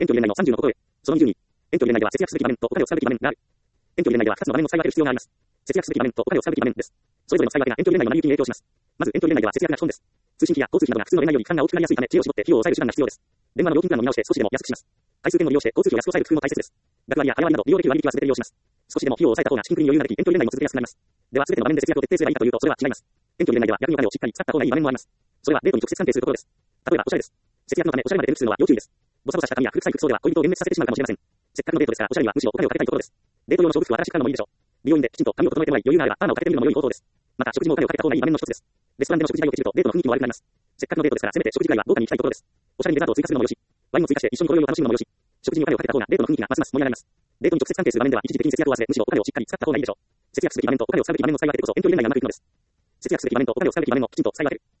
遠距離恋愛の30のことへ。その22。遠距離恋愛では節約すべき場面とお金を使うべき場面がある。遠距離恋愛では2つの場面を使い分ける必要があります。節約すべき場面とお金を使うべき場面です。それぞれの使い分けが遠距離恋愛の成り行きに影響します。まず遠距離恋愛では節約が基本です。通信費や交通費などが普通の恋愛より負担が大きくなりやすいため、知恵を絞って費用を抑える手段が必要です。電話の料金プランの見直して少しでも安くします。回数券を利用して交通費を安く抑える工夫も大切です。学割や早割など利用できる割引は全て利用します。少しでも費用を抑えた方が資金繰りに余裕ができ、遠距離恋愛も続けやすくなります。では全ての場面で節約を徹底すればいいかというと、それは違います。遠距離恋愛では逆にお金をしっかり使った方がいい場面もあります。それはデートに直接関係するところです。例えばおしゃれです。節約のためおしゃれまで手抜くするのは要注意です。ボサボサした髪や古臭い服装では恋人を幻滅させてしまうかもしれません。せっかくのデートですからおしゃれにはむしろお金をかけたいところです。デート用の勝負服は新しく買うのもいいでしょう。美容院できちんと髪を整えてもらい余裕があればパーマをかけてみるのも良い行動です。また食事もお金をかけた方がいい場面の一つです。レストランでの食事代をケチるとデートの雰囲気も悪くなります。せっかくのデートですからせめて食事ぐらいは豪華に行きたいところです。おしゃれにデザートを追加するのもよし、ワインを追加して一緒にご用意を楽しむのもよし、食事にお金をかけた方がデートの雰囲気がますます盛り上がります。デートに直接関係する場面では一時的に節約を忘れ、むしろお金をしっかり使った方がいいでしょう。節約すべき場面とお金を使うべき場面の使い分けこそ遠距離恋愛がうまくいくのです。節約すべき場面とお金を使うべき場面をきちんと使い分ける。